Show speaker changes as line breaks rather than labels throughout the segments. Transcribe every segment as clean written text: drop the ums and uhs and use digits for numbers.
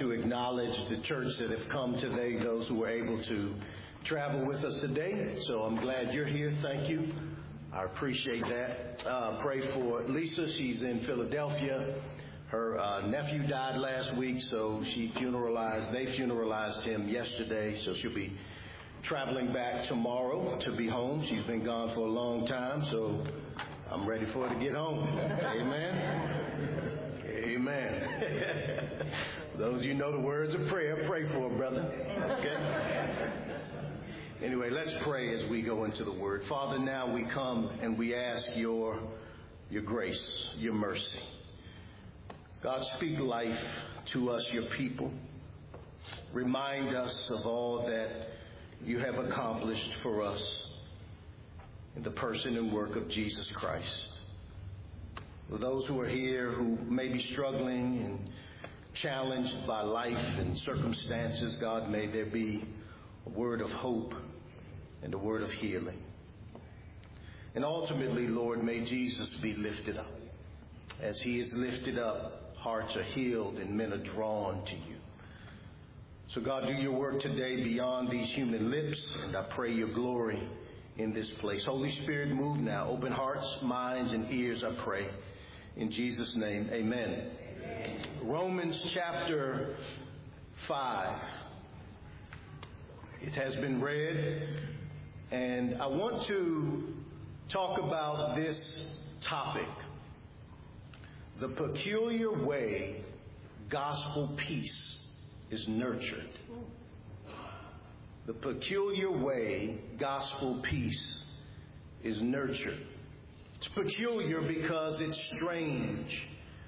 to acknowledge the church that have come today, those who were able to travel with us today. So I'm glad you're here. Thank you. I appreciate that. Pray for Lisa. She's in Philadelphia. Her nephew died last week, so they funeralized him yesterday, so she'll be traveling back tomorrow to be home. She's been gone for a long time, so I'm ready for her to get home. Amen. Amen. Those of you know the words of prayer, pray for her, brother. Okay? Anyway, let's pray as we go into the Word. Father, now we come and we ask your grace, your mercy. God, speak life to us, your people. Remind us of all that you have accomplished for us in the person and work of Jesus Christ. For those who are here who may be struggling and challenged by life and circumstances, God, may there be a word of hope and a word of healing. And ultimately, Lord, may Jesus be lifted up. As he is lifted up, hearts are healed and men are drawn to you. So God, do your work today beyond these human lips, and I pray your glory in this place. Holy Spirit, move now. Open hearts, minds, and ears, I pray. In Jesus' name, amen. Amen. Romans chapter 5. It has been read, and I want to talk about this topic: the peculiar way gospel peace is nurtured. The peculiar way gospel peace is nurtured. It's peculiar because it's strange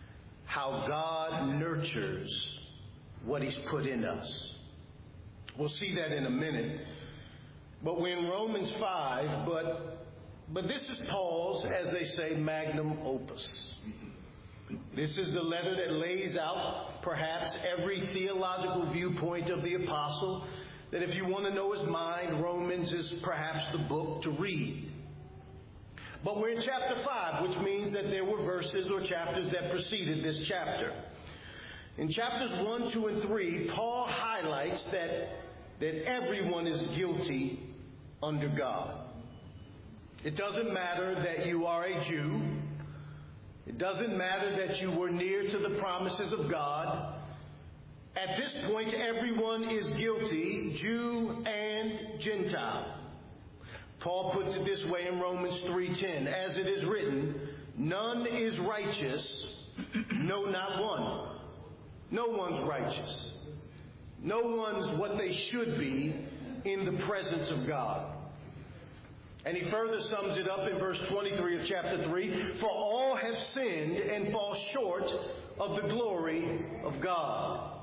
how God nurtures what he's put in us. We'll see that in a minute. But we're in Romans 5, but this is Paul's, as they say, magnum opus. This is the letter that lays out perhaps every theological viewpoint of the apostle, that if you want to know his mind, Romans is perhaps the book to read. But we're in chapter 5, which means that there were verses or chapters that preceded this chapter. In chapters 1, 2, and 3, Paul highlights that everyone is guilty under God. It doesn't matter that you are a Jew. It doesn't matter that you were near to the promises of God. At this point, everyone is guilty, Jew and Gentile. Paul puts it this way in Romans 3:10, as it is written, none is righteous, no, not one. No one's righteous. No one's what they should be in the presence of God. And he further sums it up in verse 23 of chapter 3, for all have sinned and fall short of the glory of God.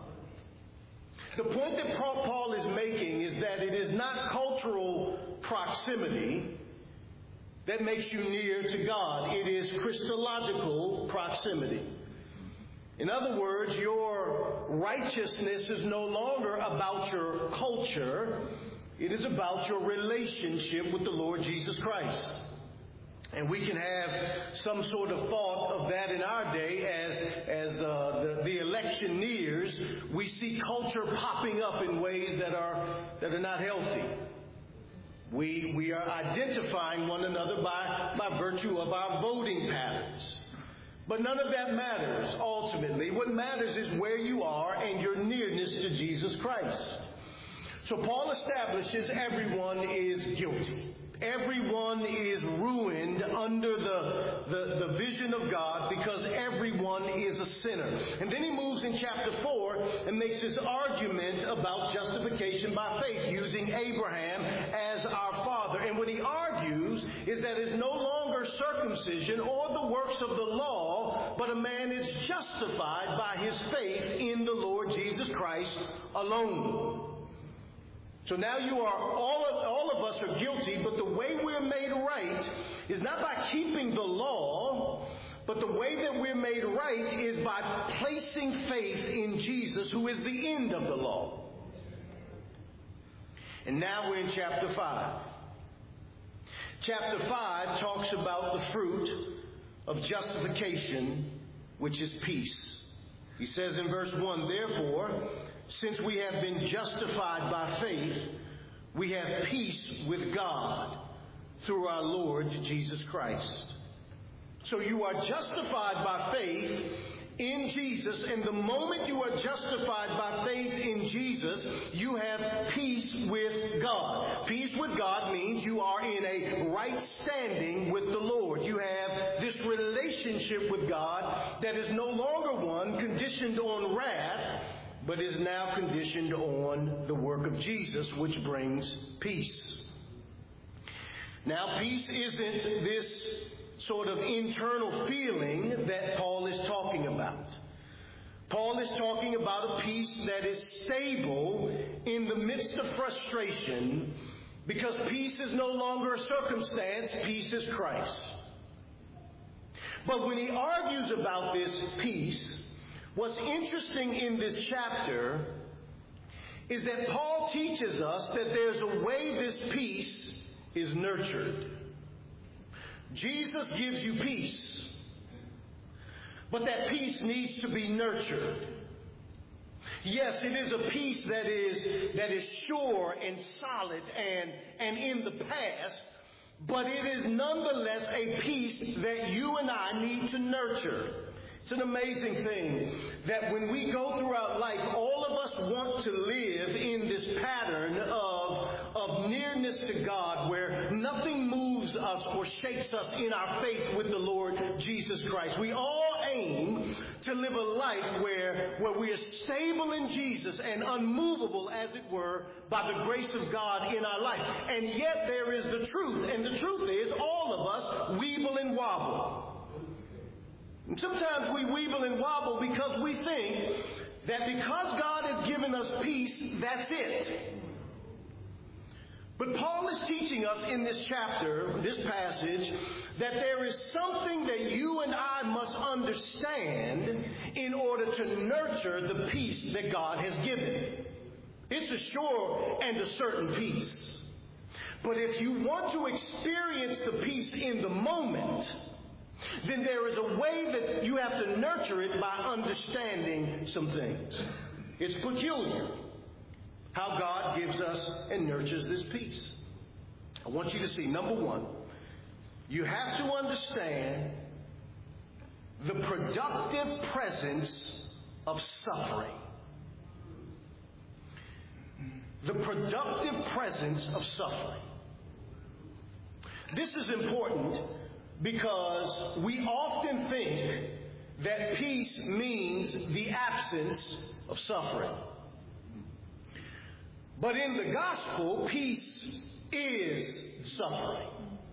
The point that Paul is making is that it is not cultural proximity that makes you near to God. It is Christological proximity. In other words, your righteousness is no longer about your culture. It is about your relationship with the Lord Jesus Christ. And we can have some sort of thought of that in our day as the election nears. We see culture popping up in ways that are not healthy. We are identifying one another by virtue of our voting patterns. But none of that matters ultimately. What matters is where you are and your nearness to Jesus Christ. So Paul establishes everyone is guilty. Everyone is ruined under the vision of God because everyone is a sinner. And then he moves in chapter 4 and makes his argument about justification by faith, using Abraham as our father. And what he argues is that it's no longer circumcision or the works of the law, but a man is justified by his faith in the Lord Jesus Christ alone. So now all of us are guilty, but the way we're made right is not by keeping the law, but the way that we're made right is by placing faith in Jesus, who is the end of the law. And now we're in chapter 5. Chapter 5 talks about the fruit of justification, which is peace. He says in verse 1, therefore, since we have been justified by faith, we have peace with God through our Lord Jesus Christ. So you are justified by faith in Jesus, and the moment you are justified by faith in Jesus, you have peace with God. Peace with God means you are in a right standing with the Lord. You have this relationship with God that is no longer one conditioned on wrath, but is now conditioned on the work of Jesus, which brings peace. Now, peace isn't this sort of internal feeling that Paul is talking about. Paul is talking about a peace that is stable in the midst of frustration, because peace is no longer a circumstance, peace is Christ. But when he argues about this peace, what's interesting in this chapter is that Paul teaches us that there's a way this peace is nurtured. Jesus gives you peace, but that peace needs to be nurtured. Yes, it is a peace that is sure and solid and in the past, but it is nonetheless a peace that you and I need to nurture. It's an amazing thing that when we go throughout life, all of us want to live in this pattern of nearness to God, where nothing moves us or shakes us in our faith with the Lord Jesus Christ. We all aim to live a life where we are stable in Jesus and unmovable, as it were, by the grace of God in our life. And yet there is the truth, and the truth is all of us weeble and wobble. And sometimes we weeble and wobble because we think that because God has given us peace, that's it. But Paul is teaching us in this chapter, this passage, that there is something that you and I must understand in order to nurture the peace that God has given. It's a sure and a certain peace. But if you want to experience the peace in the moment, then there is a way that you have to nurture it by understanding some things. It's peculiar how God gives us and nurtures this peace. I want you to see, number one, you have to understand the productive presence of suffering. The productive presence of suffering. This is important because we often think that peace means the absence of suffering. But in the gospel, peace is suffering.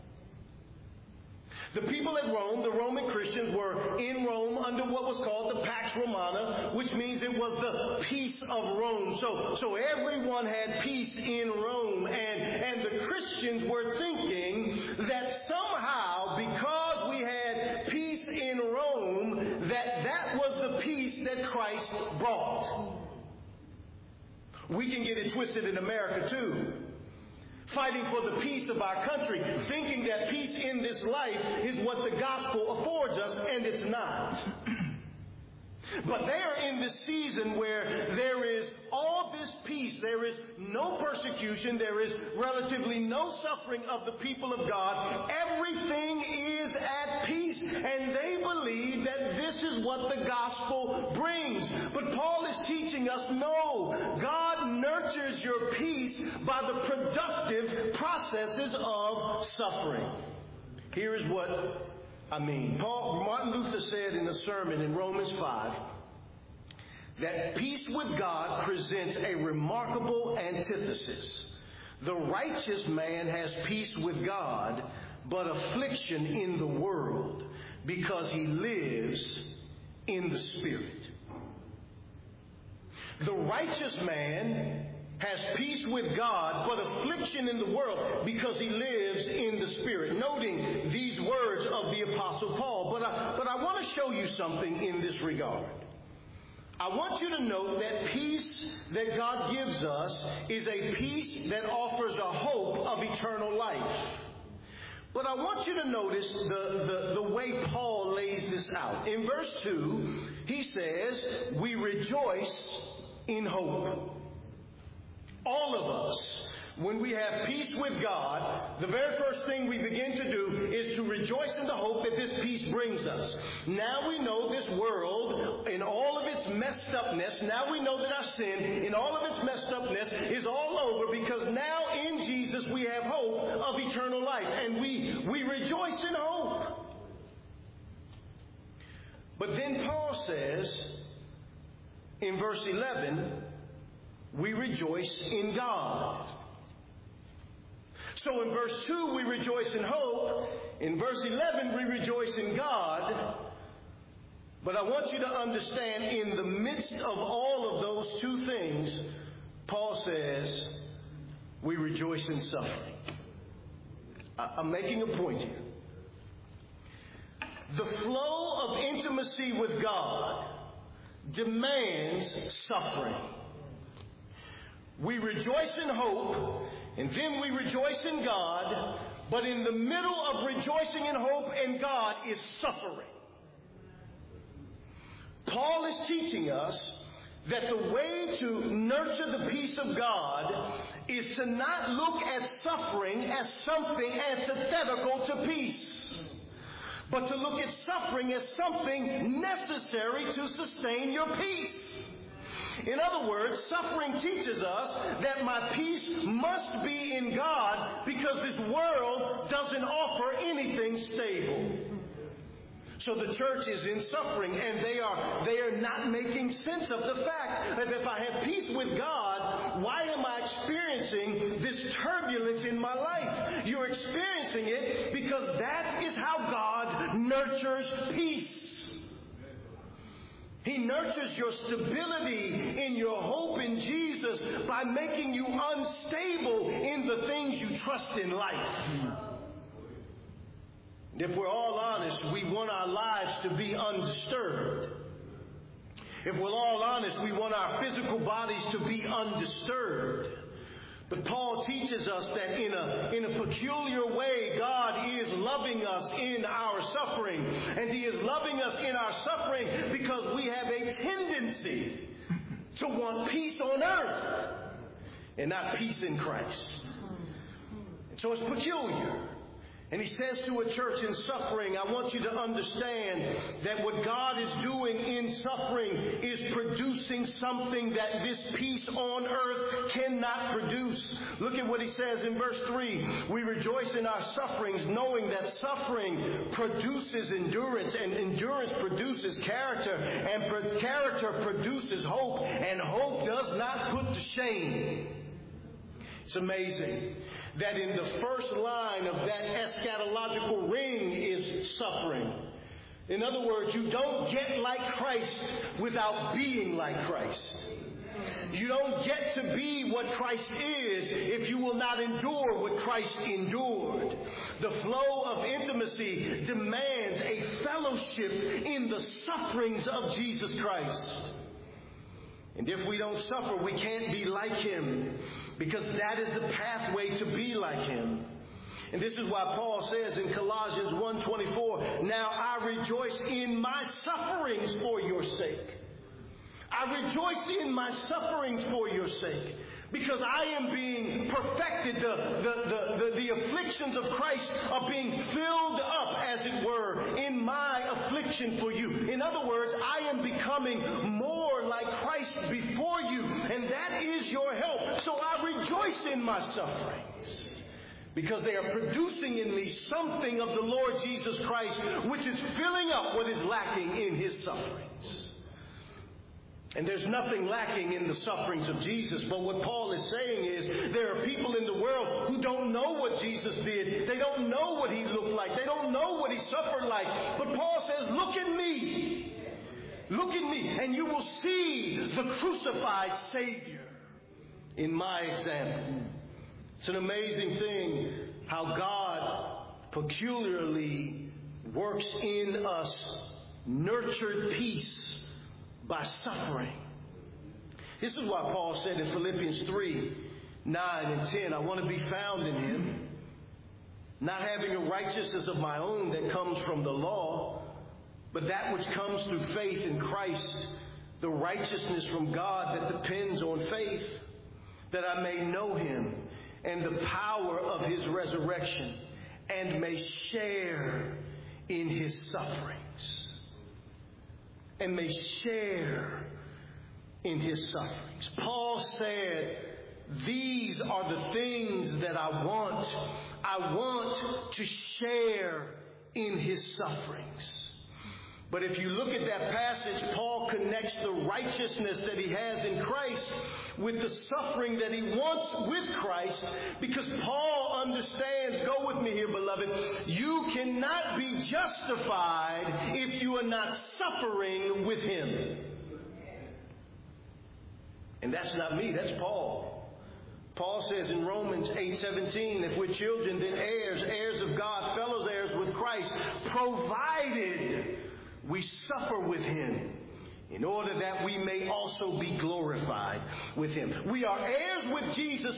The people at Rome, the Roman Christians, were in Rome under what was called the Pax Romana, which means it was the peace of Rome. So everyone had peace in Rome, and the Christians were thinking that somehow, because we had peace in Rome, that was the peace that Christ brought. We can get it twisted in America too. Fighting for the peace of our country, thinking that peace in this life is what the gospel affords us, and it's not. But they are in this season where there is all this peace. There is no persecution. There is relatively no suffering of the people of God. Everything is at peace, and they believe that this is what the gospel brings. But Paul is teaching us, no, God nurtures your peace by the productive processes of suffering. Here is what I mean. Martin Luther said in a sermon in Romans 5 that peace with God presents a remarkable antithesis. The righteous man has peace with God, but affliction in the world, because he lives in the Spirit. The righteous man has peace with God, but affliction in the world, because he lives in the Spirit. Noting these words of the Apostle Paul. But I want to show you something in this regard. I want you to note that peace that God gives us is a peace that offers a hope of eternal life. But I want you to notice the way Paul lays this out. In verse 2, he says, we rejoice in hope. All of us, when we have peace with God, the very first thing we begin to do is to rejoice in the hope that this peace brings us. Now we know this world, in all of its messed upness, now we know that our sin, in all of its messed upness, is all over, because now in Jesus we have hope of eternal life. And we rejoice in hope. But then Paul says, in verse 11, we rejoice in God. So in verse 2, we rejoice in hope. In verse 11, we rejoice in God. But I want you to understand, in the midst of all of those two things, Paul says, we rejoice in suffering. I'm making a point here. The flow of intimacy with God demands suffering. We rejoice in hope, and then we rejoice in God, but in the middle of rejoicing in hope and God is suffering. Paul is teaching us that the way to nurture the peace of God is to not look at suffering as something antithetical to peace, but to look at suffering as something necessary to sustain your peace. In other words, suffering teaches us that my peace must be in God, because this world doesn't offer anything stable. So the church is in suffering, and they are not making sense of the fact that if I have peace with God, why am I experiencing this turbulence in my life? You're experiencing it because that is how God nurtures peace. He nurtures your stability in your hope in Jesus by making you unstable in the things you trust in life. If we're all honest, we want our lives to be undisturbed. If we're all honest, we want our physical bodies to be undisturbed. But Paul teaches us that in a peculiar way, God is loving us in our suffering. And He is loving us in our suffering because we have a tendency to want peace on earth and not peace in Christ. And so it's peculiar. And he says to a church in suffering, I want you to understand that what God is doing in suffering is producing something that this peace on earth cannot produce. Look at what he says in verse 3. We rejoice in our sufferings, knowing that suffering produces endurance, and endurance produces character, and character produces hope, and hope does not put to shame. It's amazing that in the first line of that eschatological ring is suffering. In other words, you don't get like Christ without being like Christ. You don't get to be what Christ is if you will not endure what Christ endured. The flow of intimacy demands a fellowship in the sufferings of Jesus Christ. And if we don't suffer, we can't be like Him, because that is the pathway to be like Him. And this is why Paul says in Colossians 1:24, now I rejoice in my sufferings for your sake. I rejoice in my sufferings for your sake, because I am being perfected. The afflictions of Christ are being filled up, as it were, in my affliction for you. In other words, I am becoming more like Christ before you, and that is your help. So I rejoice in my sufferings, because they are producing in me something of the Lord Jesus Christ, which is filling up what is lacking in His sufferings. And there's nothing lacking in the sufferings of Jesus. But what Paul is saying is there are people in the world who don't know what Jesus did. They don't know what He looked like. They don't know what He suffered like. But Paul says, look at me. Look at me, and you will see the crucified Savior in my example. It's an amazing thing how God peculiarly works in us nurtured peace by suffering. This is why Paul said in Philippians 3:9 and 10, I want to be found in Him, not having a righteousness of my own that comes from the law, but that which comes through faith in Christ, the righteousness from God that depends on faith, that I may know him and the power of his resurrection, and may share in his sufferings. And may share in his sufferings. Paul said, these are the things that I want. I want to share in his sufferings. But if you look at that passage, Paul connects the righteousness that he has in Christ with the suffering that he wants with Christ, because Paul understands, go with me here, beloved, you cannot be justified if you are not suffering with him. And that's not me, that's Paul. Paul says in Romans 8:17, if we're children, then heirs, heirs of God, fellows heirs with Christ, provided we suffer with him, in order that we may also be glorified with him. We are heirs with Jesus,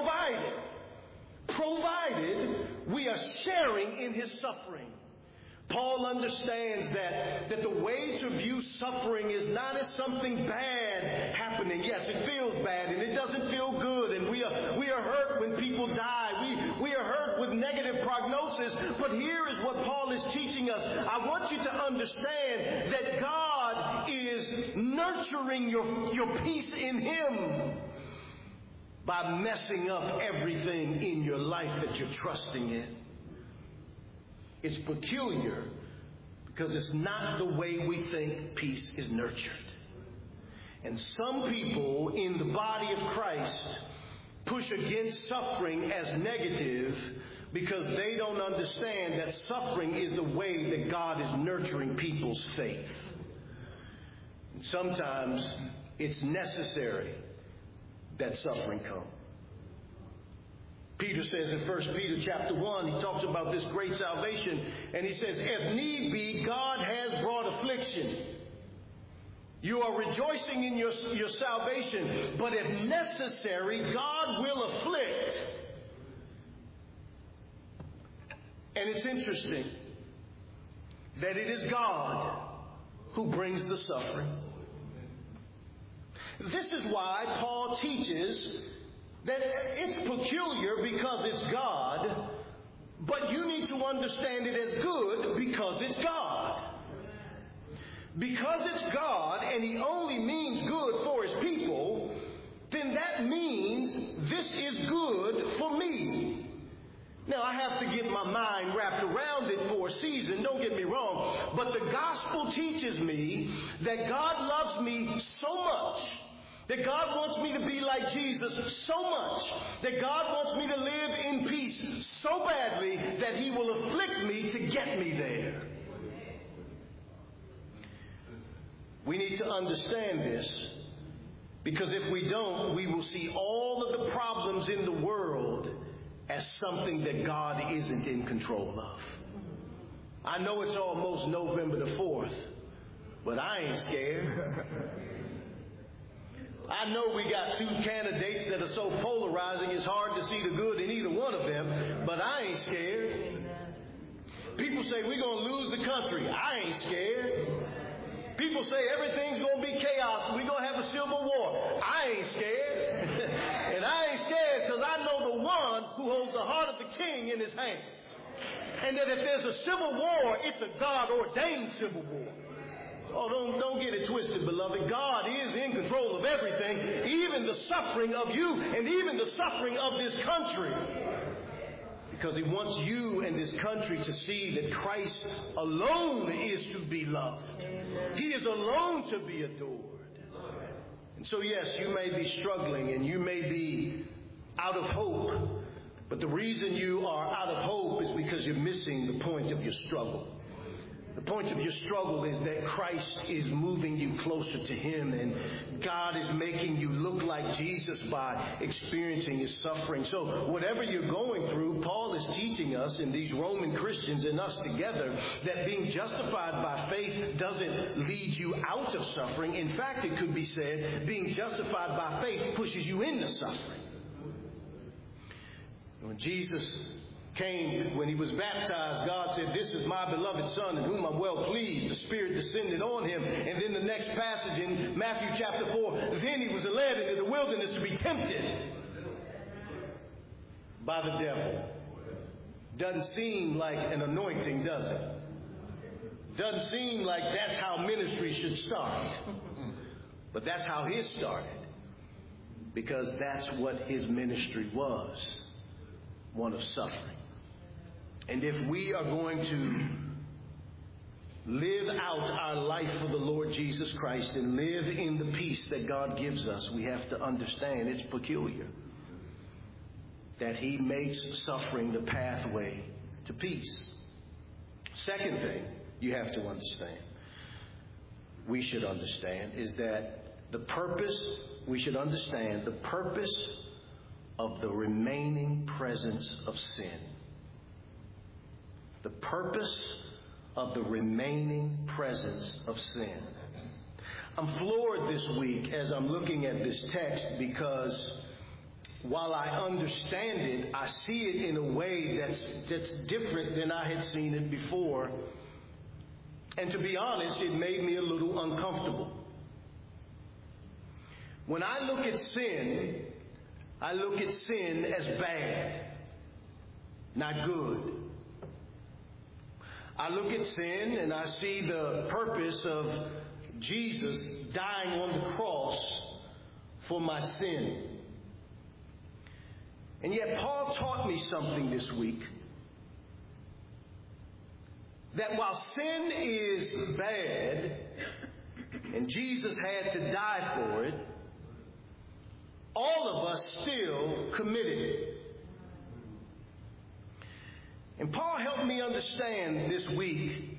provided we are sharing in his suffering. Paul understands that the way to view suffering is not as something bad happening. Yes, it feels bad and it doesn't feel good, and we are hurt when people die. We are hurt with negative prognosis. But here is what Paul is teaching us. I want you to understand that God is nurturing your peace in him by messing up everything in your life that you're trusting in. It's peculiar because it's not the way we think peace is nurtured. And some people in the body of Christ push against suffering as negative because they don't understand that suffering is the way that God is nurturing people's faith. And sometimes it's necessary that suffering comes. Peter says in 1 Peter chapter 1, he talks about this great salvation, and he says, if need be, God has brought affliction. You are rejoicing in your salvation, but if necessary, God will afflict. And it's interesting that it is God who brings the suffering. This is why Paul teaches that it's peculiar because it's God, but you need to understand it as good because it's God. Because it's God and he only means good for his people, then that means this is good for me. Now, I have to get my mind wrapped around it for a season, don't get me wrong, but the gospel teaches me that God loves me so much, that God wants me to be like Jesus so much, that God wants me to live in peace so badly that he will afflict me to get me there. We need to understand this, because if we don't, we will see all of the problems in the world as something that God isn't in control of. I know it's almost November the 4th, but I ain't scared. I know we got two candidates that are so polarizing it's hard to see the good in either one of them, but I ain't scared. People say we're going to lose the country. I ain't scared. People say everything's going to be chaos and we're going to have a civil war. I ain't scared. And I ain't scared because I know the one who holds the heart of the king in his hands. And that if there's a civil war, it's a God-ordained civil war. Oh, don't get it twisted, beloved. God is in control of everything, even the suffering of you and even the suffering of this country. Because he wants you and this country to see that Christ alone is to be loved. He is alone to be adored. And so, yes, you may be struggling and you may be out of hope. But the reason you are out of hope is because you're missing the point of your struggle. The point of your struggle is that Christ is moving you closer to him, and God is making you look like Jesus by experiencing his suffering. So whatever you're going through, Paul is teaching us, and these Roman Christians and us together, that being justified by faith doesn't lead you out of suffering. In fact, it could be said, being justified by faith pushes you into suffering. When Jesus came, when he was baptized, God said, "This is my beloved Son in whom I'm well pleased." The Spirit descended on him. And then the next passage in Matthew chapter 4, then he was led into the wilderness to be tempted by the devil. Doesn't seem like an anointing, does it? Doesn't seem like that's how ministry should start. But that's how his started. Because that's what his ministry was. One of suffering. And if we are going to live out our life for the Lord Jesus Christ and live in the peace that God gives us, we have to understand it's peculiar that he makes suffering the pathway to peace. Second thing you have to understand, we should understand, is that we should understand the purpose of the remaining presence of sin. The purpose of the remaining presence of sin. I'm floored this week as I'm looking at this text because while I understand it, I see it in a way that's different than I had seen it before. And to be honest, it made me a little uncomfortable. When I look at sin, I look at sin as bad, not good. I look at sin and I see the purpose of Jesus dying on the cross for my sin. And yet Paul taught me something this week. That while sin is bad, and Jesus had to die for it, all of us still committed it. And Paul helped me understand this week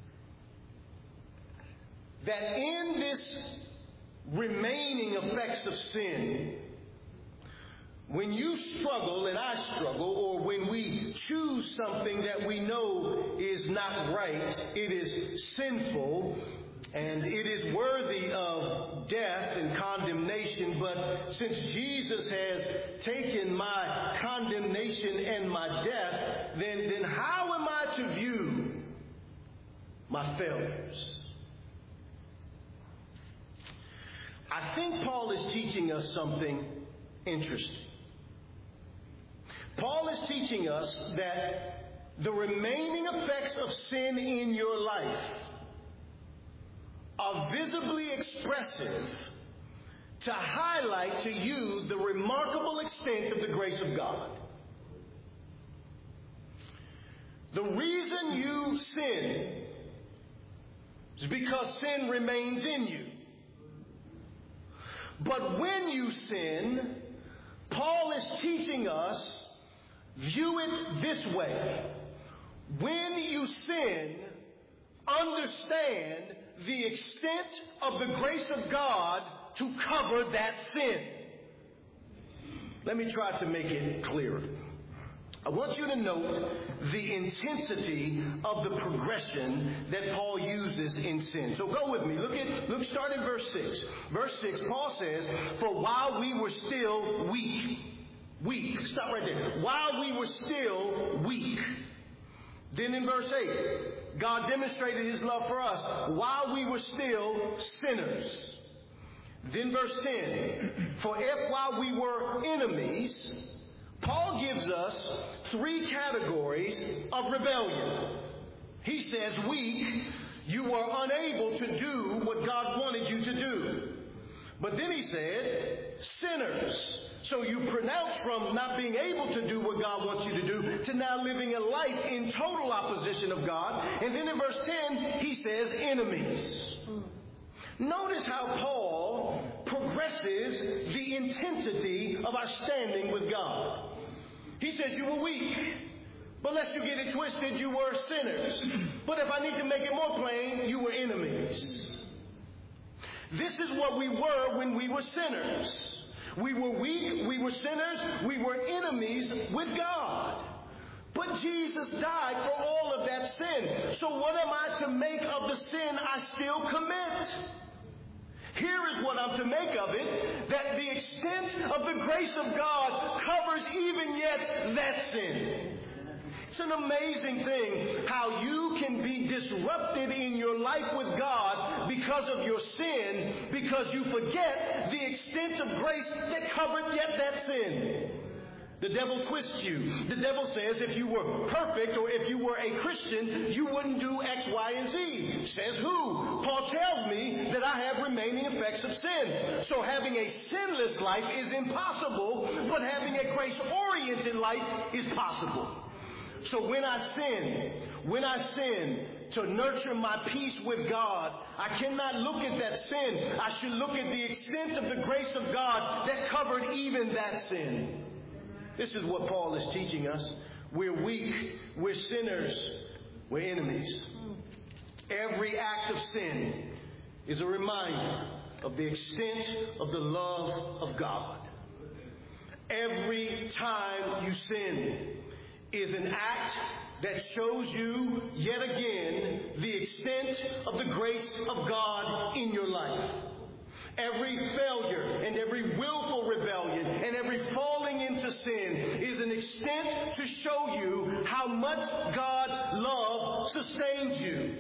that in this remaining effects of sin, when you struggle and I struggle, or when we choose something that we know is not right, it is sinful, and it is worthy of death and condemnation, but since Jesus has taken my condemnation and my death, then how am I to view my failures? I think Paul is teaching us something interesting. Paul is teaching us that the remaining effects of sin in your life are visibly expressive to highlight to you the remarkable extent of the grace of God. The reason you sin is because sin remains in you. But when you sin, Paul is teaching us, view it this way. When you sin, understand the extent of the grace of God to cover that sin. Let me try to make it clearer. I want you to note the intensity of the progression that Paul uses in sin. So go with me. Look, start in verse 6. Verse 6, Paul says, "For while we were still weak. Stop right there. While we were still weak. Then in verse 8, God demonstrated his love for us while we were still sinners. Then verse 10, for if while we were enemies, Paul gives us 3 categories of rebellion. He says, weak, you were unable to do what God wanted you to do. But then he said, sinners. So you pronounce from not being able to do what God wants you to do to now living a life in total opposition of God. And then in verse 10, he says enemies. Notice how Paul progresses the intensity of our standing with God. He says you were weak. But lest you get it twisted, you were sinners. But if I need to make it more plain, you were enemies. This is what we were when we were sinners. We were weak, we were sinners, we were enemies with God. But Jesus died for all of that sin. So what am I to make of the sin I still commit? Here is what I'm to make of it, that the extent of the grace of God covers even yet that sin. an amazing thing how you can be disrupted in your life with God because of your sin, because you forget the extent of grace that covered yet that sin. The devil twists you. The devil says if you were perfect or if you were a Christian, you wouldn't do X, Y, and Z. Says who? Paul tells me that I have remaining effects of sin. So having a sinless life is impossible, but having a grace-oriented life is possible. So when I sin to nurture my peace with God, I cannot look at that sin. I should look at the extent of the grace of God that covered even that sin. This is what Paul is teaching us. We're weak. We're sinners. We're enemies. Every act of sin is a reminder of the extent of the love of God. Every time you sin is an act that shows you yet again the extent of the grace of God in your life. Every failure and every willful rebellion and every falling into sin is an extent to show you how much God's love sustains you.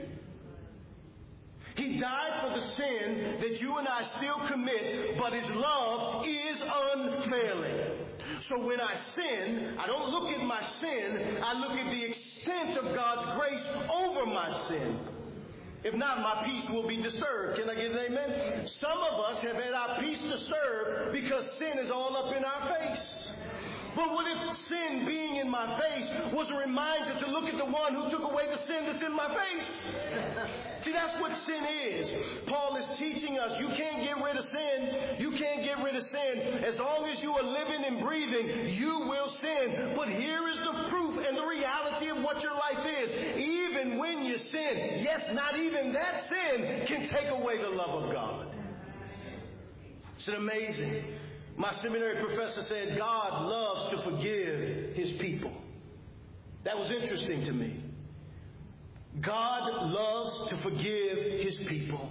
He died for the sin that you and I still commit, but His love is unfailing. So when I sin, I don't look at my sin, I look at the extent of God's grace over my sin. If not, my peace will be disturbed. Can I get an amen? Some of us have had our peace disturbed because sin is all up in our face. But what if sin being in my face was a reminder to look at the one who took away the sin that's in my face? See, that's what sin is. Paul is teaching us you can't get rid of sin. You can't get rid of sin. As long as you are living and breathing, you will sin. But here is the proof and the reality of what your life is. Even when you sin, yes, not even that sin can take away the love of God. It's amazing. My seminary professor said God loves to forgive His people. That was interesting to me. God loves to forgive His people.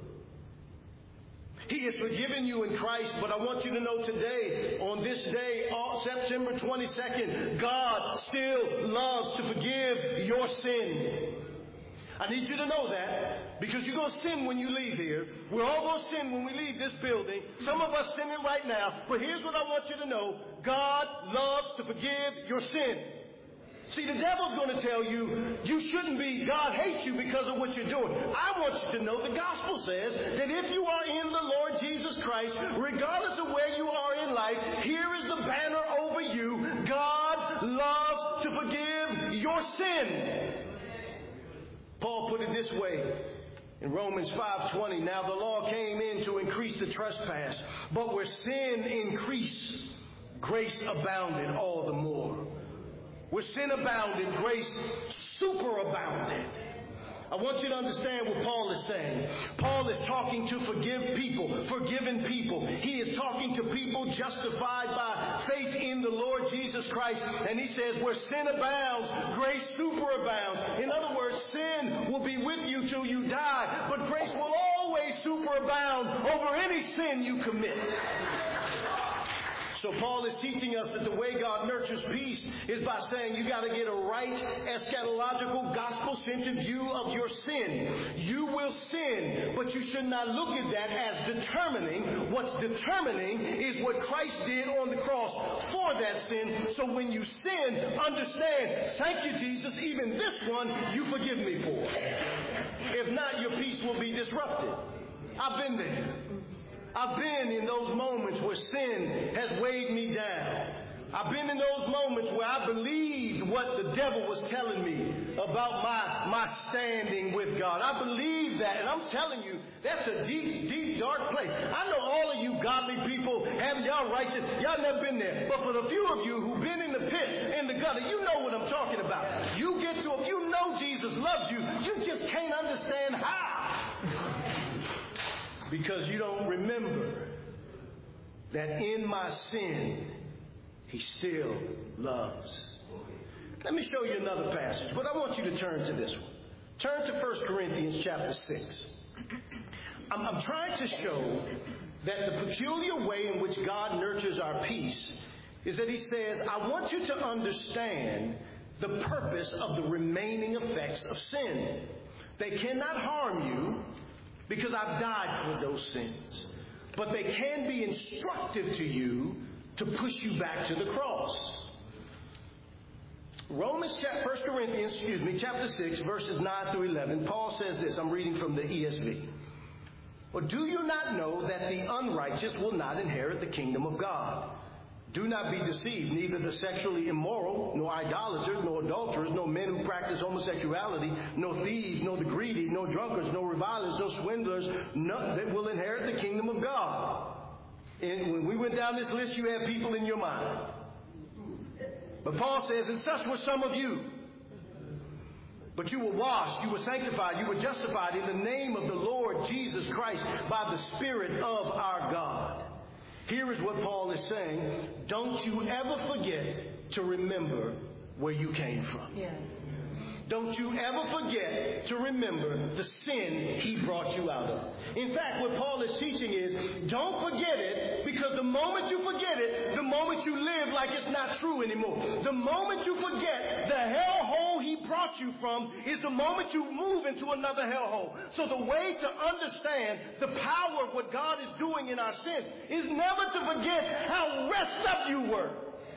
He has forgiven you in Christ, but I want you to know today, on this day, September 22nd, God still loves to forgive your sin. I need you to know that because you're going to sin when you leave here. We're all going to sin when we leave this building. Some of us sinning right now. But here's what I want you to know. God loves to forgive your sin. See, the devil's going to tell you, you shouldn't be. God hates you because of what you're doing. I want you to know the gospel says that if you are in the Lord Jesus Christ, regardless of where you are in life, here is the banner over you. God loves to forgive your sin. Paul put it this way in Romans 5:20. Now the law came in to increase the trespass, but where sin increased, grace abounded all the more. Where sin abounded, grace superabounded. I want you to understand what Paul is saying. Paul is talking to forgiven people. He is talking to people justified by faith in the Lord Jesus Christ. And he says, where sin abounds, grace superabounds. In other words, sin will be with you till you die, but grace will always superabound over any sin you commit. So Paul is teaching us that the way God nurtures peace is by saying you got to get a right eschatological gospel-centered view of your sin. You will sin, but you should not look at that as determining. What's determining is what Christ did on the cross for that sin. So when you sin, understand, thank you, Jesus, even this one you forgive me for. If not, your peace will be disrupted. I've been there. I've been in those moments where sin has weighed me down. I've been in those moments where I believed what the devil was telling me about my standing with God. I believed that, and I'm telling you, that's a deep, deep, dark place. I know all of you godly people, y'all righteous, y'all never been there. But for the few of you who've been in the pit, in the gutter, you know what I'm talking about. You get to, if you know Jesus loves you, you just can't understand how. Because you don't remember that in my sin, He still loves. Let me show you another passage, but I want you to turn to this one. Turn to 1 Corinthians chapter 6. I'm trying to show that the peculiar way in which God nurtures our peace is that He says, I want you to understand the purpose of the remaining effects of sin. They cannot harm you because I've died for those sins. But they can be instructive to you to push you back to the cross. 1 Corinthians, chapter 6, verses 9 through 11, Paul says this. I'm reading from the ESV. Well, do you not know that the unrighteous will not inherit the kingdom of God? Do not be deceived. Neither the sexually immoral, nor idolaters, nor adulterers, nor men who practice homosexuality, nor thieves, nor the greedy, nor drunkards, nor revilers, nor swindlers, none that will inherit the kingdom of God. And when we went down this list, you had people in your mind. But Paul says, and such were some of you. But you were washed, you were sanctified, you were justified in the name of the Lord Jesus Christ by the Spirit of our God. Here is what Paul is saying. Don't you ever forget to remember where you came from. Yeah. Don't you ever forget to remember the sin he brought you out of. In fact, what Paul is teaching is, don't forget it, because the moment you forget it, the moment you live like it's not true anymore. The moment you forget the hellhole he brought you from is the moment you move into another hellhole. So the way to understand the power of what God is doing in our sin is never to forget how messed up you were.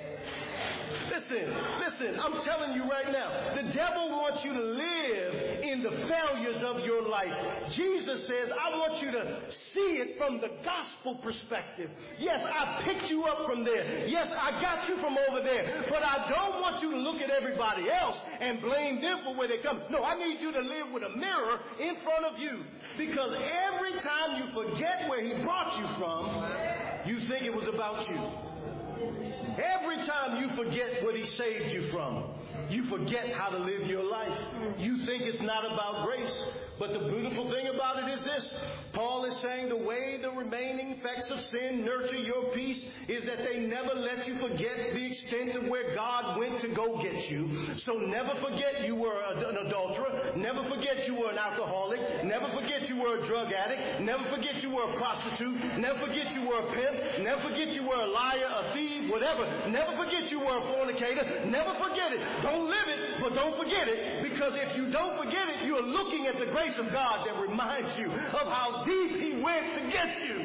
Listen, I'm telling you right now, the devil wants you to live in the failures of your life. Jesus says, I want you to see it from the gospel perspective. Yes, I picked you up from there. Yes, I got you from over there. But I don't want you to look at everybody else and blame them for where they come. No, I need you to live with a mirror in front of you. Because every time you forget where he brought you from, you think it was about you. Every time you forget what he saved you from, you forget how to live your life. You think it's not about grace. But the beautiful thing about it is this. Paul is saying the way the remaining effects of sin nurture your peace is that they never let you forget the extent of where God went to go get you. So never forget you were an adulterer. Never forget you were an alcoholic. Never forget you were a drug addict. Never forget you were a prostitute. Never forget you were a pimp. Never forget you were a liar, a thief, whatever. Never forget you were a fornicator. Never forget it. Don't live it, but don't forget it. Because if you don't forget it, you are looking at the grace of God that reminds you of how deep he went to get you.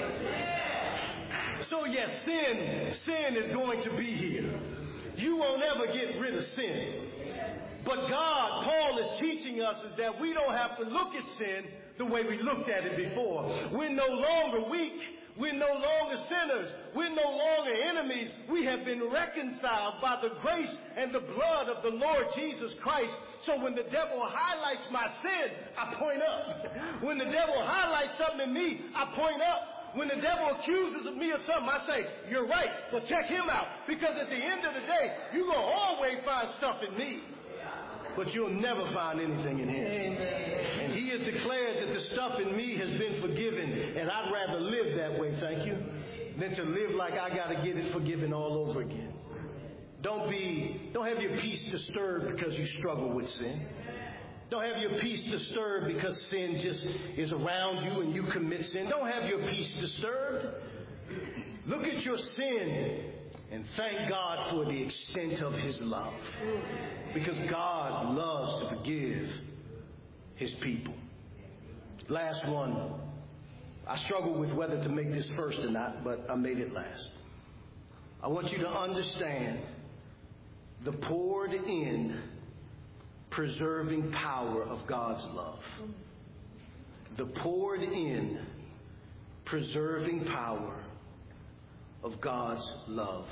So yes, sin is going to be here. You won't ever get rid of sin. But God, Paul is teaching us is that we don't have to look at sin the way we looked at it before. We're no longer weak. We're no longer sinners. We're no longer enemies. We have been reconciled by the grace and the blood of the Lord Jesus Christ. So when the devil highlights my sin, I point up. When the devil highlights something in me, I point up. When the devil accuses me of something, I say, you're right, but check him out. Because at the end of the day, you're going to always find stuff in me. But you'll never find anything in him. Amen. And he has declared that the stuff in me has been forgiven. And I'd rather live that way, thank you, than to live like I got to get it forgiven all over again. Don't have your peace disturbed because you struggle with sin. Don't have your peace disturbed because sin just is around you and you commit sin. Don't have your peace disturbed. Look at your sin and thank God for the extent of his love. Because God loves to forgive his people. Last one. I struggled with whether to make this first or not, but I made it last. I want you to understand the poured in, preserving power of God's love. The poured in, preserving power of God's love.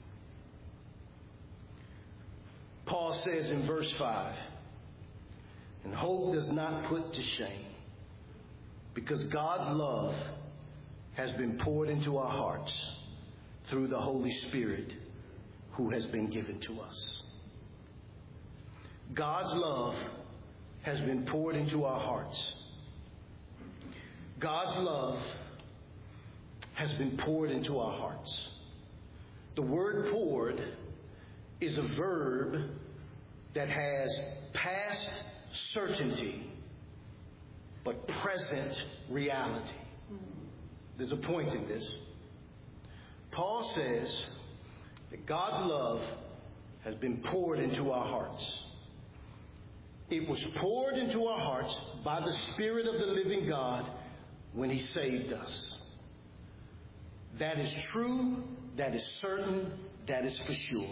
Paul says in verse 5, and hope does not put to shame, because God's love has been poured into our hearts through the Holy Spirit who has been given to us. God's love has been poured into our hearts. God's love has been poured into our hearts. The word poured is a verb that has past certainty but present reality. There's a point in this. Paul says that God's love has been poured into our hearts. It was poured into our hearts by the Spirit of the living God when He saved us. That is true, that is certain, that is for sure.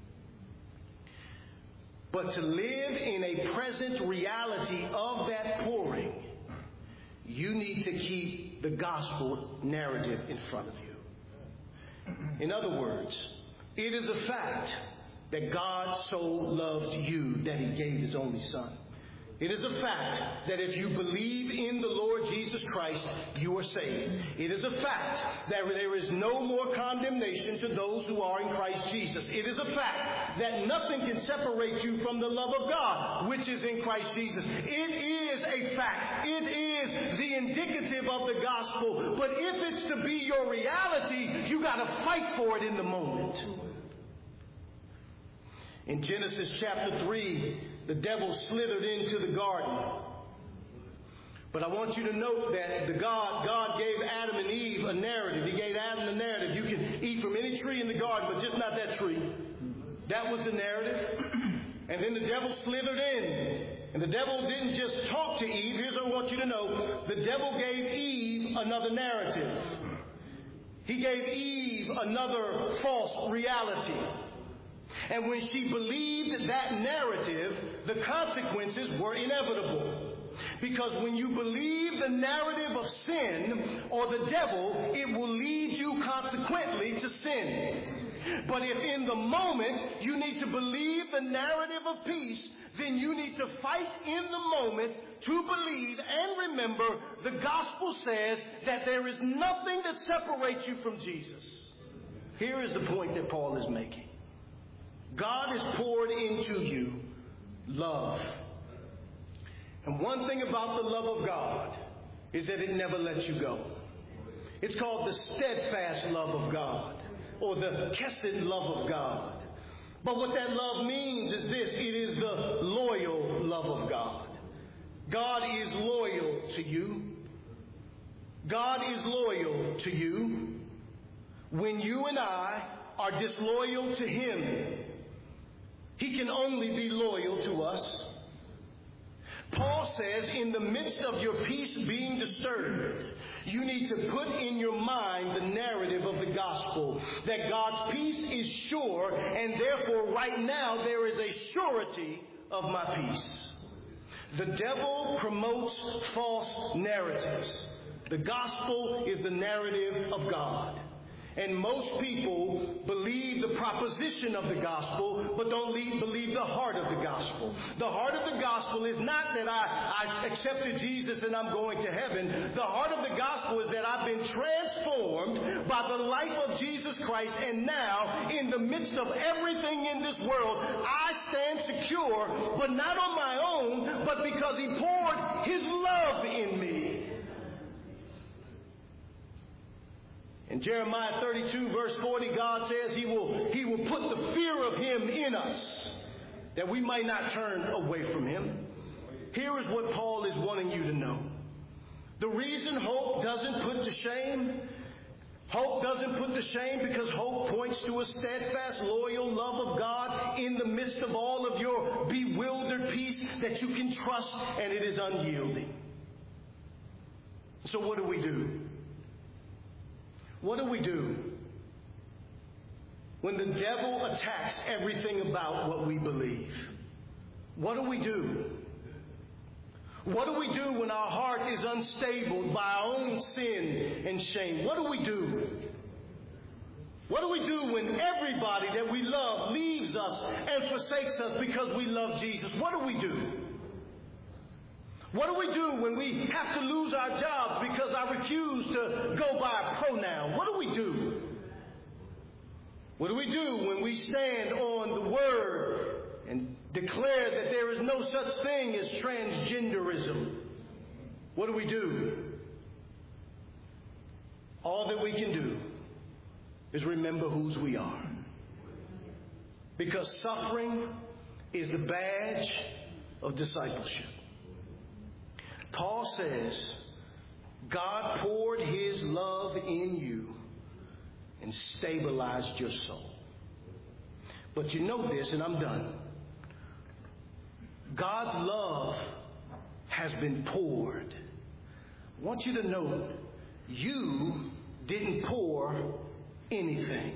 But to live in a present reality of that pouring, you need to keep the gospel narrative in front of you. In other words, it is a fact that God so loved you that He gave His only Son. It is a fact that if you believe in the Lord Jesus Christ, you are saved. It is a fact that there is no more condemnation to those who are in Christ Jesus. It is a fact that nothing can separate you from the love of God, which is in Christ Jesus. It is a fact. It is the indicative of the gospel. But if it's to be your reality, you got to fight for it in the moment. In Genesis chapter 3, the devil slithered into the garden. But I want you to note that God gave Adam and Eve a narrative. He gave Adam a narrative. You can eat from any tree in the garden, but just not that tree. That was the narrative. And then the devil slithered in. And the devil didn't just talk to Eve. Here's what I want you to know. The devil gave Eve another narrative. He gave Eve another false reality. And when she believed that narrative, the consequences were inevitable. Because when you believe the narrative of sin or the devil, it will lead you consequently to sin. But if in the moment you need to believe the narrative of peace, then you need to fight in the moment to believe and remember the gospel says that there is nothing that separates you from Jesus. Here is the point that Paul is making. God has poured into you love. And one thing about the love of God is that it never lets you go. It's called the steadfast love of God, or the Chesed love of God. But what that love means is this: it is the loyal love of God. God is loyal to you. God is loyal to you. When you and I are disloyal to Him, He can only be loyal to us. Paul says, in the midst of your peace being disturbed, you need to put in your mind the narrative of the gospel, that God's peace is sure, and therefore right now there is a surety of my peace. The devil promotes false narratives. The gospel is the narrative of God. And most people believe the proposition of the gospel, but don't believe the heart of the gospel. The heart of the gospel is not that I accepted Jesus and I'm going to heaven. The heart of the gospel is that I've been transformed by the life of Jesus Christ, and now, in the midst of everything in this world, I stand secure, but not on my own, but because He poured His love in me. In Jeremiah 32, verse 40, God says He will put the fear of Him in us, that we might not turn away from Him. Here is what Paul is wanting you to know. The reason hope doesn't put to shame, because hope points to a steadfast, loyal love of God in the midst of all of your bewildered peace that you can trust, and it is unyielding. So what do we do? What do we do when the devil attacks everything about what we believe? What do we do? What do we do when our heart is unstable by our own sin and shame? What do we do? What do we do when everybody that we love leaves us and forsakes us because we love Jesus? What do we do? What do we do when we have to lose our jobs because I refuse to go by a pronoun? What do we do? What do we do when we stand on the Word and declare that there is no such thing as transgenderism? What do we do? All that we can do is remember whose we are. Because suffering is the badge of discipleship. Paul says, God poured His love in you and stabilized your soul. But you know this, and I'm done. God's love has been poured. I want you to know you didn't pour anything.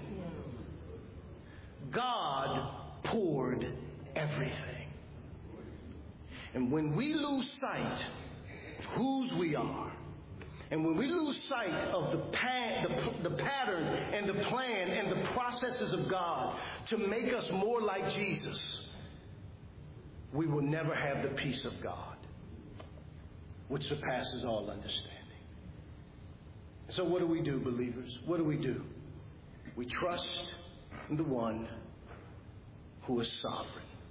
God poured everything. And when we lose sight of whose we are, and when we lose sight of the pattern and the plan and the processes of God to make us more like Jesus, we will never have the peace of God, which surpasses all understanding. So what do we do, believers? What do? We trust in the one who is sovereign.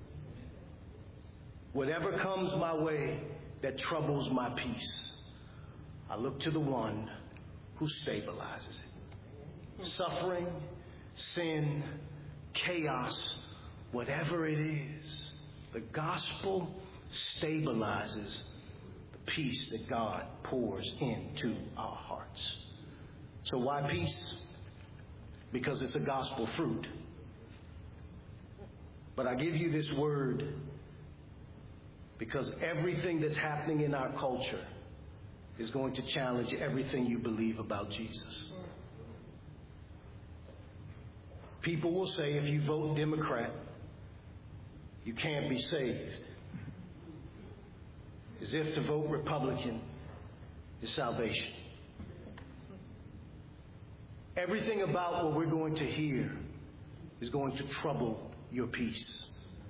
Whatever comes my way that troubles my peace, I look to the one who stabilizes it. Suffering, sin, chaos, whatever it is, the gospel stabilizes the peace that God pours into our hearts. So why peace? Because it's a gospel fruit. But I give you this word because everything that's happening in our culture is going to challenge everything you believe about Jesus. People will say if you vote Democrat, you can't be saved. As if to vote Republican is salvation. Everything about what we're going to hear is going to trouble your peace.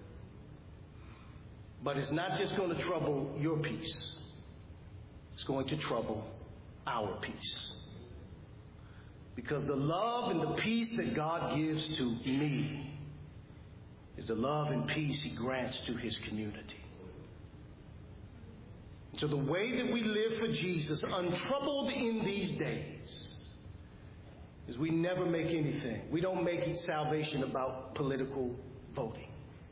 But it's not just going to trouble your peace. It's going to trouble our peace. Because the love and the peace that God gives to me is the love and peace He grants to His community. So the way that we live for Jesus, untroubled in these days, is we never make anything. We don't make salvation about political voting.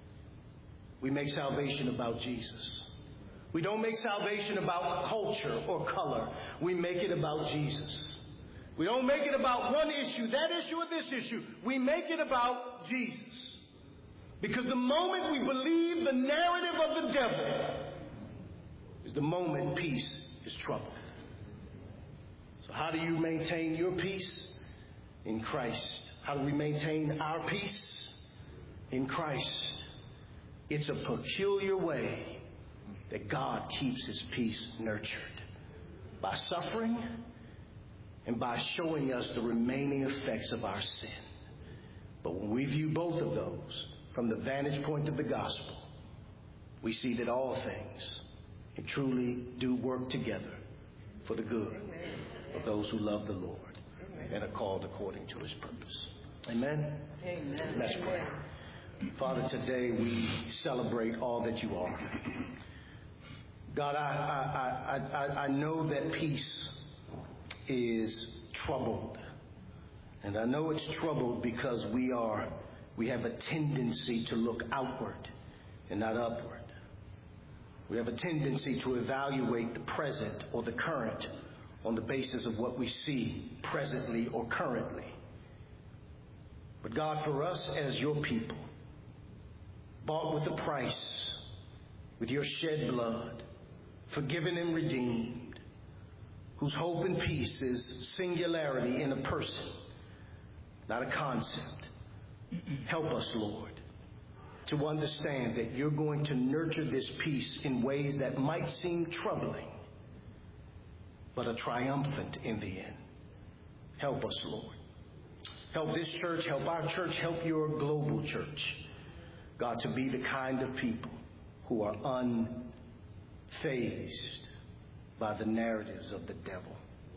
We make salvation about Jesus. We don't make salvation about culture or color. We make it about Jesus. We don't make it about one issue, that issue, or this issue. We make it about Jesus. Because the moment we believe the narrative of the devil is the moment peace is troubled. So how do you maintain your peace? In Christ. How do we maintain our peace? In Christ. It's a peculiar way that God keeps His peace nurtured. By suffering and by showing us the remaining effects of our sin. But when we view both of those from the vantage point of the gospel, we see that all things truly do work together for the good of those who love the Lord and are called according to His purpose. Amen? Amen. Let's pray. Father, today we celebrate all that you are. God, I know that peace is troubled. And I know it's troubled because we have a tendency to look outward and not upward. We have a tendency to evaluate the present or the current on the basis of what we see presently or currently. But God, for us as your people, bought with a price, with your shed blood, forgiven and redeemed, whose hope and peace is singularity in a person, not a concept. Help us, Lord, to understand that you're going to nurture this peace in ways that might seem troubling, but are triumphant in the end. Help us, Lord. Help this church, help our church, help your global church, God, to be the kind of people who are unfazed by the narratives of the devil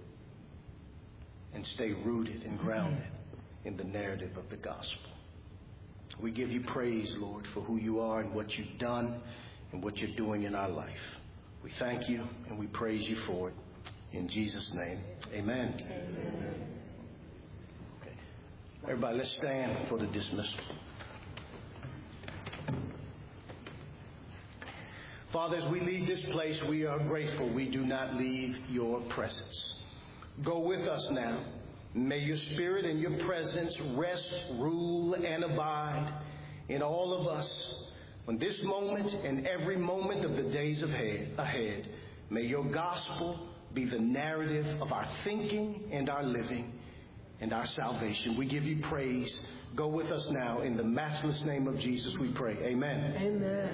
and stay rooted and grounded in the narrative of the gospel. We give you praise, Lord, for who you are and what you've done and what you're doing in our life. We thank you and we praise you for it. In Jesus' name, amen. Amen. Okay. Everybody, let's stand for the dismissal. Father, as we leave this place, we are grateful we do not leave your presence. Go with us now. May your spirit and your presence rest, rule, and abide in all of us, on this moment and every moment of the days ahead. May your gospel be the narrative of our thinking and our living and our salvation. We give you praise. Go with us now. In the matchless name of Jesus we pray. Amen.
Amen.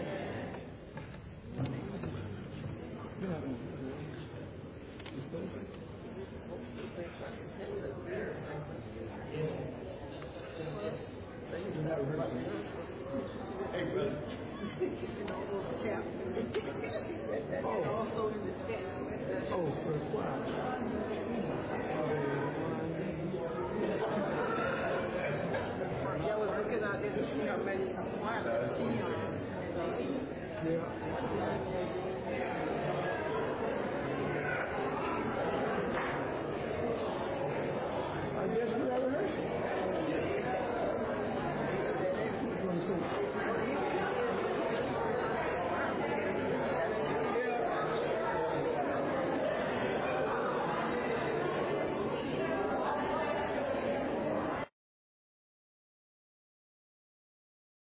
Hey, brother.
Oh, for a while. Yeah, I was looking at it to see how many acquired. Yeah.